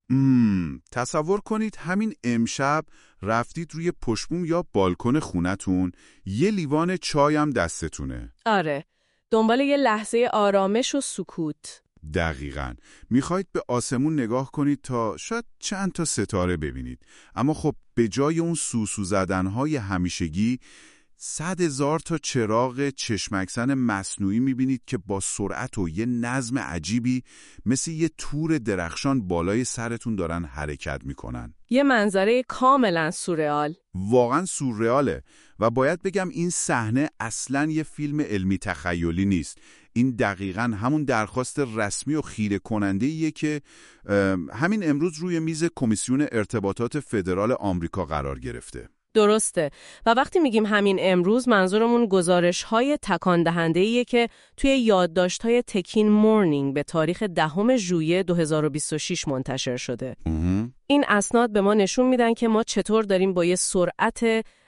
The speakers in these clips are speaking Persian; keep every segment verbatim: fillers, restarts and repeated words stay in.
مم، تصور کنید همین امشب رفتید روی پشتبوم یا بالکن خونتون، یه لیوان چای هم دستتونه. آره، دنبال یه لحظه آرامش و سکوت. دقیقاً. میخواید به آسمون نگاه کنید تا شاید چند تا ستاره ببینید، اما خب به جای اون سوسو زدنهای همیشگی صد هزار تا چراغ چشمکسن مصنوعی میبینید که با سرعت و یه نظم عجیبی مثل یه تور درخشان بالای سرتون دارن حرکت میکنن. یه منظره کاملا سورئال. واقعا سورئاله و باید بگم این صحنه اصلاً یه فیلم علمی تخیلی نیست. این دقیقاً همون درخواست رسمی و خیره کننده‌ایه که همین امروز روی میز کمیسیون ارتباطات فدرال آمریکا قرار گرفته. درسته. و وقتی میگیم همین امروز منظورمون گزارش‌های تکان دهنده‌ایه که توی یادداشت‌های تکین مورنینگ به تاریخ دهم ژوئیه دو هزار و بیست و شش منتشر شده. اه. این اسناد به ما نشون میدن که ما چطور داریم با یه سرعت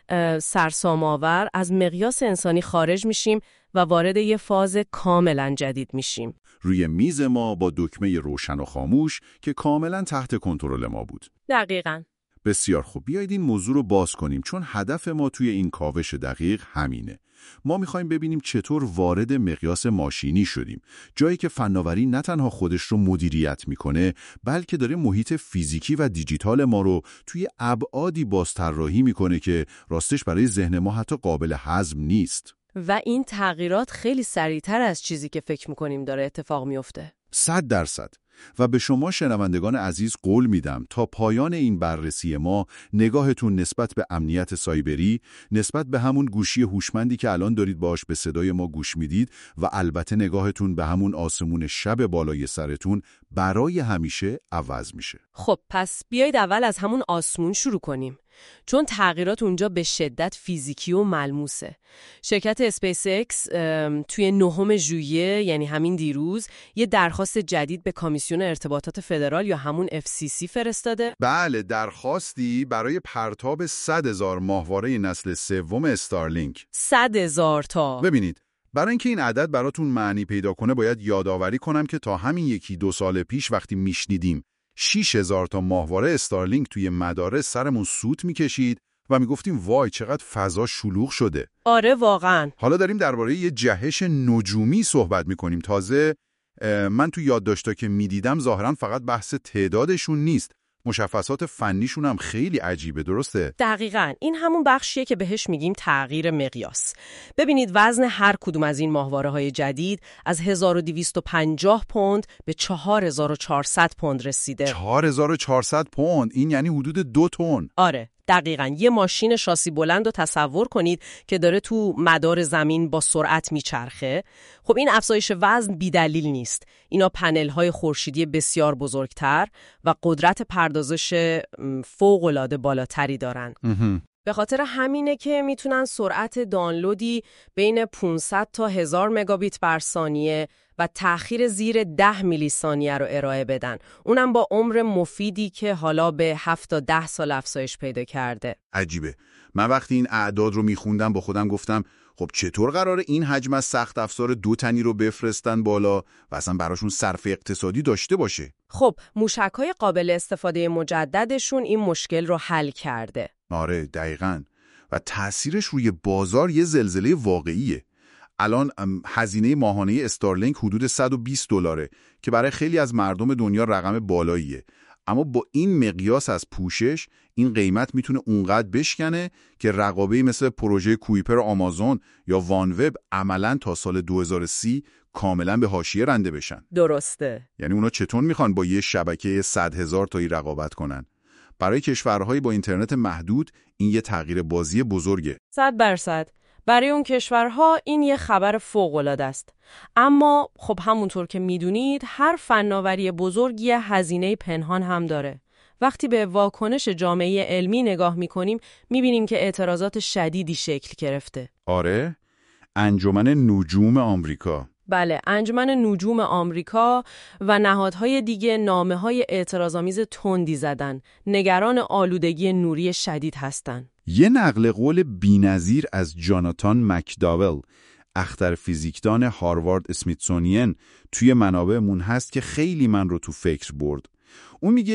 سرسام‌آور از مقیاس انسانی خارج میشیم و وارد یه فاز کاملا جدید میشیم. روی میز ما با دکمه روشن و خاموش که کاملا تحت کنترل ما بود. دقیقاً. بسیار خوب، بیایید این موضوع رو باز کنیم چون هدف ما توی این کاوش دقیق همینه. ما میخوایم ببینیم چطور وارد مقیاس ماشینی شدیم، جایی که فناوری نه تنها خودش رو مدیریت میکنه بلکه داره محیط فیزیکی و دیجیتال ما رو توی ابعادی بازطراحی میکنه که راستش برای ذهن ما حتی قابل هضم نیست. و این تغییرات خیلی سریعتر از چیزی که فکر میکنیم داره اتفاق میفته. صد درصد. و به شما شنوندگان عزیز قول میدم تا پایان این بررسی ما نگاهتون نسبت به امنیت سایبری، نسبت به همون گوشی هوشمندی که الان دارید باهاش به صدای ما گوش میدید و البته نگاهتون به همون آسمون شب بالای سرتون برای همیشه عوض میشه. خب پس بیایید اول از همون آسمون شروع کنیم. چون تغییرات اونجا به شدت فیزیکی و ملموسه. شرکت اسپیس اکس توی نهم ژوئیه یعنی همین دیروز یه درخواست جدید به کمیسیون ارتباطات فدرال یا همون اف سی سی فرستاده. بله، درخواستی برای پرتاب صد هزار ماهواره نسل سوم استارلینک. صد هزار تا. ببینید، برای اینکه این عدد براتون معنی پیدا کنه باید یادآوری کنم که تا همین یکی دو سال پیش وقتی میشنیدیم شش هزار تا ماهواره استارلینک توی مدارس سرمون سوت میکشید و میگفتیم وای چقدر فضا شلوغ شده. آره واقعا. حالا داریم درباره یه جهش نجومی صحبت میکنیم. تازه من تو یادداشتا که میدیدم ظاهرا فقط بحث تعدادشون نیست، مشخصات فنیشون هم خیلی عجیبه. درسته؟ دقیقاً. این همون بخشیه که بهش میگیم تغییر مقیاس. ببینید وزن هر کدوم از این ماهواره‌های جدید از هزار و دویست و پنجاه پوند به چهار هزار و چهارصد پوند رسیده. چهار هزار و چهارصد پوند؟ این یعنی حدود دو تن. آره. دقیقاً. یه ماشین شاسی بلند رو تصور کنید که داره تو مدار زمین با سرعت میچرخه. خب این افزایش وزن بی‌دلیل نیست. اینا پنل‌های خورشیدی بسیار بزرگتر و قدرت پردازش فوق‌العاده بالاتری دارن. به خاطر همینه که میتونن سرعت دانلودی بین پانصد تا هزار مگابیت بر ثانیه و تأخیر زیر ده میلی ثانیه رو ارائه بدن. اونم با عمر مفیدی که حالا به هفت تا ده سال افزایش پیدا کرده. عجیبه. من وقتی این اعداد رو میخوندم با خودم گفتم خب چطور قراره این حجم از سخت افزار دو تنی رو بفرستن بالا و اصلا براشون صرف اقتصادی داشته باشه؟ خب موشک‌های قابل استفاده مجددشون این مشکل رو حل کرده. آره دقیقاً. و تأثیرش روی بازار یه زلزله واقعیه. الان هزینه ماهانه استارلینک حدود صد و بیست دلاره که برای خیلی از مردم دنیا رقم بالاییه. اما با این مقیاس از پوشش این قیمت میتونه اونقدر بشکنه که رقابه‌ای مثل پروژه کویپر آمازون یا وان وب عملاً تا سال دو هزار و سی کاملاً به حاشیه رنده بشن. درسته. یعنی اونا چطور میخوان با یه شبکه صد هزار تایی رقابت کنن؟ برای کشورهای با اینترنت محدود این یه تغییر بازی بزرگه. صد درصد. برای اون کشورها این یه خبر فوق‌العاده است. اما خب همونطور که میدونید هر فناوری بزرگ یه هزینه پنهان هم داره. وقتی به واکنش جامعه علمی نگاه میکنیم میبینیم که اعتراضات شدیدی شکل گرفته. آره؟ انجمن نجوم آمریکا. بله، انجمن نجوم آمریکا و نهادهای دیگه نامه‌های اعتراض‌آمیز تندی زدن. نگران آلودگی نوری شدید هستن. یه نقل قول بی‌نظیر از جاناتان مکداول، اختر فیزیکدان هاروارد اسمیتسونین، توی منابعمون هست که خیلی من رو تو فکر برد. اون میگه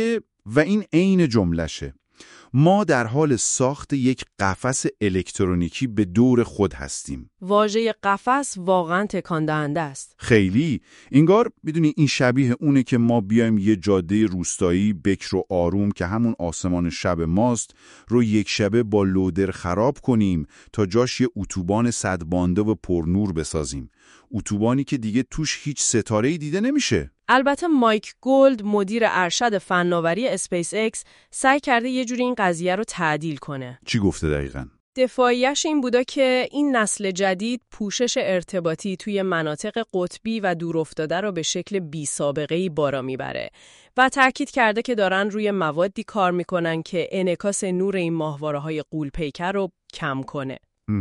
و این عین جملشه. ما در حال ساخت یک قفس الکترونیکی به دور خود هستیم. واژه قفس واقعا تکان دهنده است. خیلی. انگار میدونی این شبیه اونه که ما بیایم یه جاده روستایی بکر و آروم که همون آسمان شب ماست رو یک شبه با لودر خراب کنیم تا جاش یه اتوبان صدبانده و پرنور بسازیم. اتوبانی که دیگه توش هیچ ستاره‌ای دیده نمیشه. البته مایک گولد، مدیر ارشد فناوری اسپیس ایکس، سعی کرده یه جوری این قضیه رو تعدیل کنه. چی گفته دقیقاً؟ دفاعیش این بوده که این نسل جدید پوشش ارتباطی توی مناطق قطبی و دورافتاده رو به شکل بی سابقه‌ای بالا میبره و تاکید کرده که دارن روی موادی کار میکنن که انعکاس نور این ماهواره‌های غول‌پیکر رو کم کنه.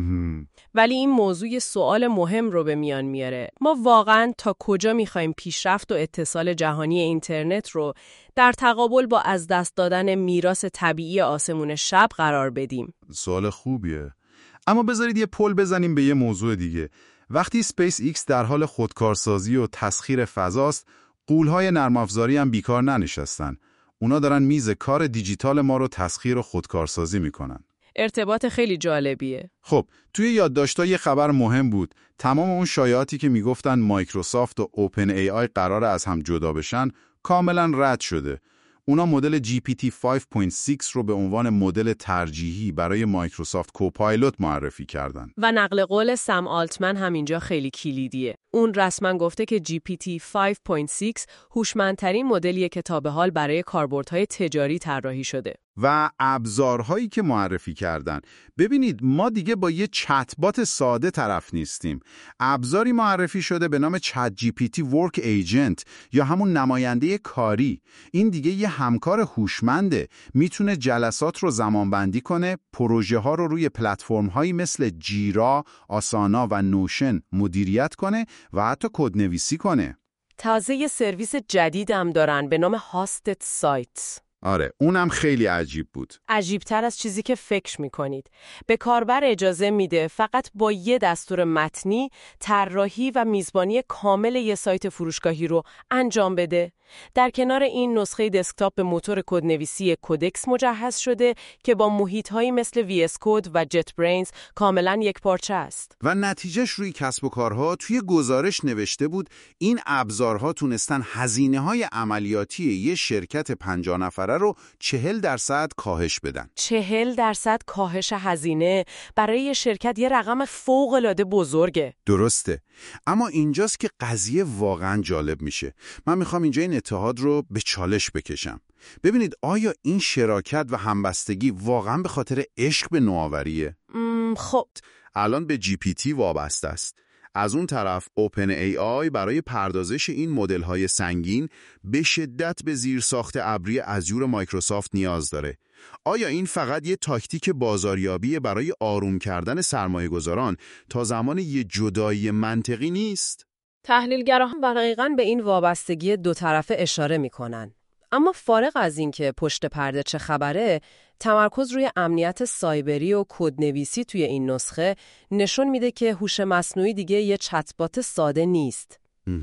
ولی این موضوع سوال مهم رو به میان میاره. ما واقعاً تا کجا میخوایم پیشرفت و اتصال جهانی اینترنت رو در تقابل با از دست دادن میراث طبیعی آسمون شب قرار بدیم؟ سوال خوبیه. اما بذارید یه پل بزنیم به یه موضوع دیگه. وقتی اسپیس ایکس در حال خودکارسازی و تسخیر فضاست، غول‌های نرم افزاری هم بیکار ننشستن. اونا دارن میز کار دیجیتال ما رو تسخیر و خودکارسازی میکنن. ارتباط خیلی جالبیه. خب توی یادداشت‌ها یه خبر مهم بود. تمام اون شایعاتی که میگفتن مایکروسافت و اوپن ای آی قراره از هم جدا بشن کاملا رد شده. اونا مدل جی پی تی پنج و شش رو به عنوان مدل ترجیحی برای مایکروسافت کوپایلوت معرفی کردن. و نقل قول سم آلتمن همینجا خیلی کلیدیه. اون رسما گفته که جی پی تی پنج و شش هوشمندترین مدلیه که تا به حال برای کاربردهای تجاری طراحی شده. و ابزارهایی که معرفی کردن. ببینید ما دیگه با یه چتبات ساده طرف نیستیم. ابزاری معرفی شده به نام چت جی پی تی ورک ایجنت یا همون نماینده کاری. این دیگه یه همکار هوشمنده. میتونه جلسات رو زمانبندی کنه، پروژه ها رو روی پلتفرم هایی مثل جیرا، آسانا و نوشن مدیریت کنه و حتی کدنویسی کنه. تازه یه سرویس جدیدم دارن به نام هاستد سایت. آره، اونم خیلی عجیب بود. عجیبتر از چیزی که فکر میکنید. به کاربر اجازه میده فقط با یه دستور متنی طراحی و میزبانی کامل یه سایت فروشگاهی رو انجام بده. در کنار این نسخه دسکتاپ به موتور کدنویسی کودکس مجهز شده که با محیط‌هایی مثل وی اس کد و جت برینز کاملا یک پارچه است. و نتیجهش روی کسب و کارها توی گزارش نوشته بود این ابزارها تونستن هزینه‌های عملیاتی یه شرکت پنجاه نفره رو چهل درصد کاهش بدن. چهل درصد کاهش هزینه برای یه شرکت یه رقم فوق‌العاده بزرگه. درسته. اما اینجاست که قضیه واقعا جالب میشه. من میخوام اینجا این اتحاد رو به چالش بکشم. ببینید آیا این شراکت و همبستگی واقعا به خاطر عشق به نوآوریه؟ خب الان به جی پی تی وابسته است. از اون طرف اوپن ای آی برای پردازش این مدل‌های سنگین به شدت به زیرساخت ابری ازور مایکروسافت نیاز داره. آیا این فقط یه تاکتیک بازاریابی برای آروم کردن سرمایه‌گذاران تا زمان یه جدایی منطقی نیست؟ تحلیلگراها دقیقاً به این وابستگی دو طرفه اشاره می‌کنن. اما فارغ از این که پشت پرده چه خبره، تمرکز روی امنیت سایبری و کدنویسی توی این نسخه نشون میده که هوش مصنوعی دیگه یه چتبات ساده نیست.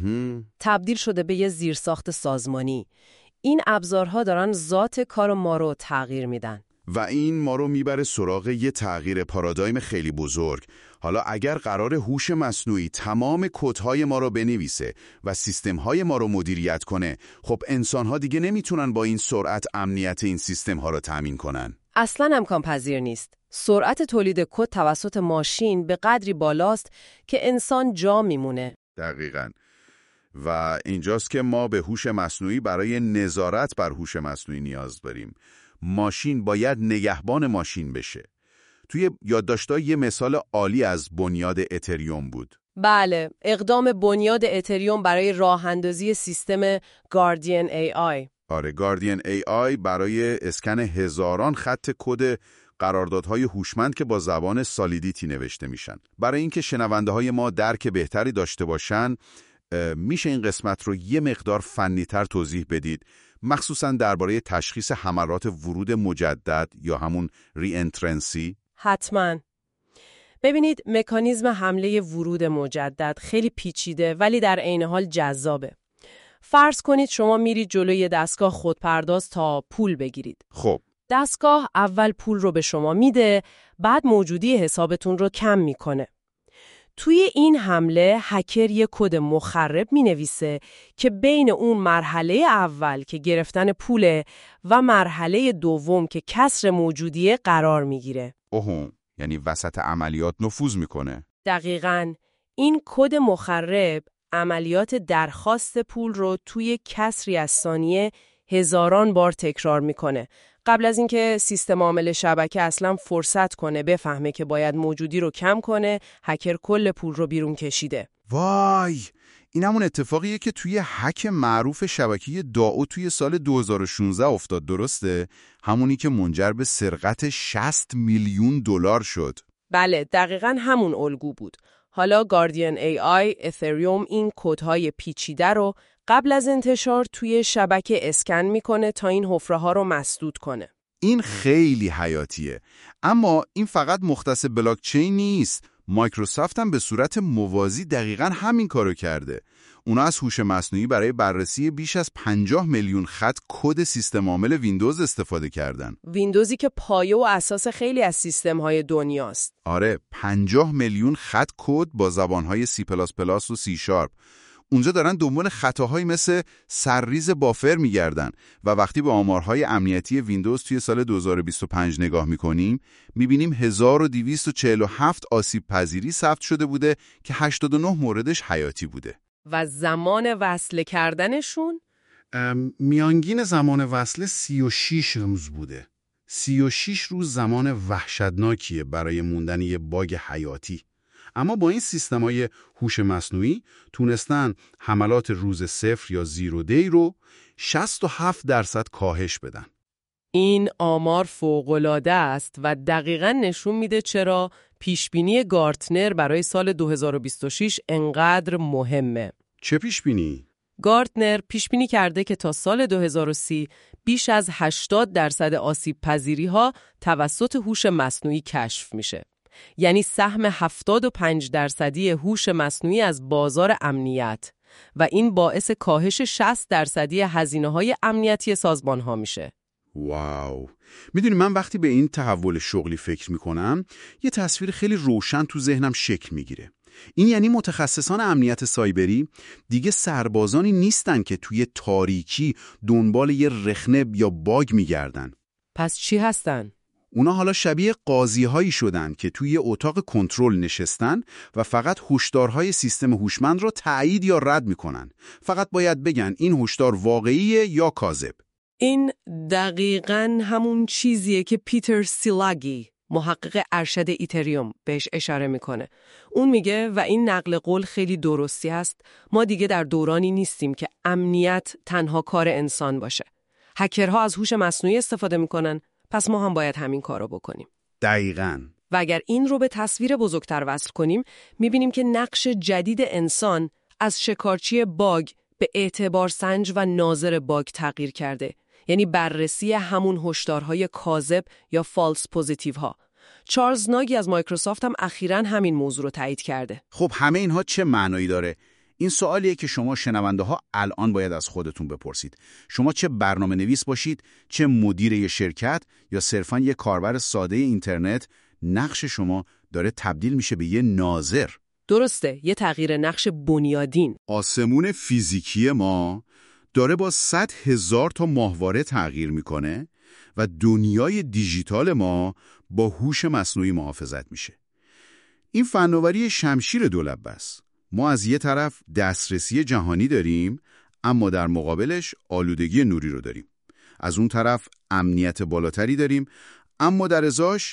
تبدیل شده به یه زیرساخت سازمانی. این ابزارها دارن ذات کار ما رو تغییر میدن. و این ما رو میبره سراغ یه تغییر پارادایم خیلی بزرگ. حالا اگر قرار هوش مصنوعی تمام کدهای ما رو بنویسه و سیستم‌های ما رو مدیریت کنه، خب انسان‌ها دیگه نمیتونن با این سرعت امنیت این سیستم‌ها رو تامین کنن. اصلاً امکان پذیر نیست. سرعت تولید کد توسط ماشین به قدری بالاست که انسان جا میمونه. دقیقاً. و اینجاست که ما به هوش مصنوعی برای نظارت بر هوش مصنوعی نیاز داریم. ماشین باید نگهبان ماشین بشه. توی یادداشت‌ها یه مثال عالی از بنیاد اتریوم بود. بله، اقدام بنیاد اتریوم برای راه اندازی سیستم گاردین ای آی. آره، گاردین ای آی برای اسکن هزاران خط کد قراردادهای هوشمند که با زبان سالیدیتی نوشته میشن. برای اینکه شنونده‌های ما درک بهتری داشته باشن، میشه این قسمت رو یه مقدار فنی‌تر توضیح بدید، مخصوصاً درباره تشخیص حملات ورود مجدد یا همون ری انترنسی؟ حتماً. ببینید مکانیزم حمله ورود مجدد خیلی پیچیده ولی در عین حال جذابه. فرض کنید شما میرید جلوی دستگاه خودپرداز تا پول بگیرید. خب دستگاه اول پول رو به شما میده، بعد موجودی حسابتون رو کم میکنه. توی این حمله هکر یک کد مخرب مینویسه که بین اون مرحله اول که گرفتن پوله و مرحله دوم که کسر موجودیه قرار میگیره. اوه، یعنی وسط عملیات نفوذ میکنه. دقیقاً. این کد مخرب عملیات درخواست پول رو توی کسری از ثانیه هزاران بار تکرار میکنه، قبل از اینکه سیستم عامل شبکه اصلا فرصت کنه بفهمه که باید موجودی رو کم کنه. هکر کل پول رو بیرون کشیده. وای، این همون اتفاقیه که توی هک معروف شبکه دائو توی سال دو هزار و شانزده افتاد، درسته؟ همونی که منجر به سرقت شصت میلیون دلار شد. بله، دقیقاً همون الگو بود. حالا گاردین ای آی، اتریوم این کدهای پیچیده رو قبل از انتشار توی شبکه اسکن میکنه تا این حفره ها رو مسدود کنه. این خیلی حیاتیه. اما این فقط مختص بلاکچین نیست. مایکروسافت هم به صورت موازی دقیقاً همین کارو کرده. اونا از هوش مصنوعی برای بررسی بیش از پنجاه میلیون خط کد سیستم عامل ویندوز استفاده کردن. ویندوزی که پایه و اساس خیلی از سیستم‌های دنیاست. آره، پنجاه میلیون خط کد با زبان‌های سی پلاس پلاس و سی شارپ. اونجا دارن دنبال خطاهایی مثل سرریز بافر میگردن و وقتی به آمارهای امنیتی ویندوز توی سال دو هزار و بیست و پنج نگاه میکنیم میبینیم هزار و دویست و چهل و هفت آسیب پذیری ثبت شده بوده که هشتاد و نه موردش حیاتی بوده. و زمان وصل کردنشون؟ میانگین زمان وصل سی و شش روز بوده. سی و شش روز زمان وحشتناکیه برای موندن یه باگ حیاتی. اما با این سیستم‌های هوش مصنوعی تونستن حملات روز صفر یا زیرو دی رو شصت و هفت درصد کاهش بدن. این آمار فوق‌العاده است و دقیقاً نشون میده چرا پیشبینی گارتنر برای سال دو هزار و بیست و شش انقدر مهمه. چه پیشبینی؟ گارتنر پیشبینی کرده که تا سال دو هزار و سی بیش از هشتاد درصد آسیب پذیری ها توسط هوش مصنوعی کشف میشه. یعنی سهم هفتاد و پنج درصدی هوش مصنوعی از بازار امنیت و این باعث کاهش شصت درصدی هزینه‌های امنیتی سازمان‌ها میشه. واو. میدونی من وقتی به این تحول شغلی فکر میکنم یه تصویر خیلی روشن تو ذهنم شکل میگیره. این یعنی متخصصان امنیت سایبری دیگه سربازانی نیستن که توی تاریکی دنبال یه رخنه یا باگ میگردن. پس چی هستن؟ اونا حالا شبیه قاضی‌هایی شدن که توی اتاق کنترل نشستن و فقط هشدارهای سیستم هوشمند رو تایید یا رد میکنن. فقط باید بگن این هشدار واقعیه یا کاذب. این دقیقاً همون چیزیه که پیتر سیلاگی، محقق ارشد ایتریوم، بهش اشاره میکنه. اون میگه و این نقل قول خیلی درستی هست، ما دیگه در دورانی نیستیم که امنیت تنها کار انسان باشه. هکرها از هوش مصنوعی استفاده میکنن، پس ما هم باید همین کارو بکنیم. دقیقاً. و اگر این رو به تصویر بزرگتر وصل کنیم، میبینیم که نقش جدید انسان از شکارچی باگ به اعتبار سنج و ناظر باگ تغییر کرده. یعنی بررسی همون هشدارهای کاذب یا فالس پوزیتیو ها. چارلز ناگی از مایکروسافت هم اخیراً همین موضوع رو تایید کرده. خب همه اینها چه معنایی داره؟ این سوالیه که شما شنونده ها الان باید از خودتون بپرسید. شما چه برنامه نویس باشید، چه مدیر یه شرکت یا صرفاً یه کاربر ساده اینترنت، نقش شما داره تبدیل میشه به یه ناظر. درسته، یه تغییر نقش بنیادین. آسمون فیزیکی ما داره با صد هزار تا ماهواره تغییر میکنه و دنیای دیجیتال ما با هوش مصنوعی محافظت میشه. این فناوری شمشیر دولبه است. ما از یه طرف دسترسی جهانی داریم، اما در مقابلش آلودگی نوری رو داریم. از اون طرف امنیت بالاتری داریم، اما در ازاش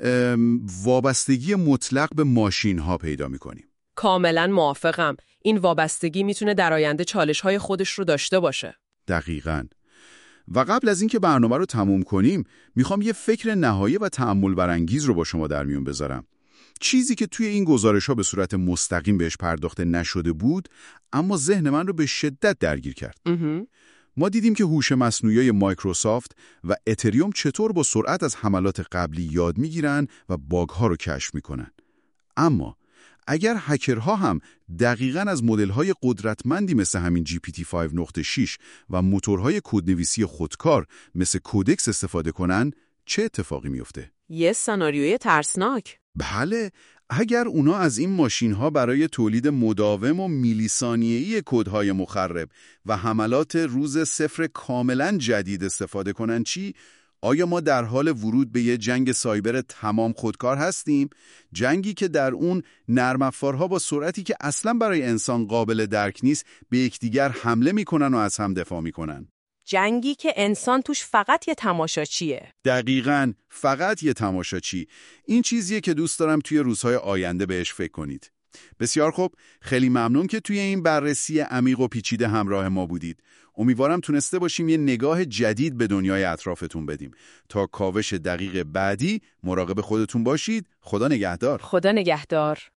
وابستگی مطلق به ماشین ها پیدا میکنیم. کاملا موافقم. این وابستگی میتونه در آینده چالش‌های خودش رو داشته باشه. دقیقاً. و قبل از اینکه برنامه رو تموم کنیم، میخوام یه فکر نهایی و تأمل برانگیز رو با شما در میون بذارم. چیزی که توی این گزارش‌ها به صورت مستقیم بهش پرداخته نشده بود، اما ذهن من رو به شدت درگیر کرد. امه. ما دیدیم که هوش مصنوعی مایکروسافت و اتریوم چطور با سرعت از حملات قبلی یاد میگیرن و باگ‌ها رو کشف میکنن. اما اگر هکرها هم دقیقاً از مدل‌های قدرتمندی مثل همین جی پی تی پنج نقطه شش و موتورهای کدنویسی خودکار مثل کودکس استفاده کنن، چه اتفاقی میفته؟ یه سناریوی ترسناک. بله، اگر اونا از این ماشین‌ها برای تولید مداوم و میلی ثانیه‌ای کدهای مخرب و حملات روز صفر کاملاً جدید استفاده کنن چی؟ آیا ما در حال ورود به یه جنگ سایبر تمام خودکار هستیم؟ جنگی که در اون نرم افزارها با سرعتی که اصلاً برای انسان قابل درک نیست به یکدیگر حمله میکنن و از هم دفاع میکنن. جنگی که انسان توش فقط یه تماشاچیه. دقیقاً، فقط یه تماشاچی. این چیزیه که دوست دارم توی روزهای آینده بهش فکر کنید. بسیار خوب، خیلی ممنون که توی این بررسی عمیق و پیچیده همراه ما بودید. امیدوارم تونسته باشیم یه نگاه جدید به دنیای اطرافتون بدیم. تا کاوش دقیق بعدی مراقب خودتون باشید. خدا نگهدار. خدا نگهدار.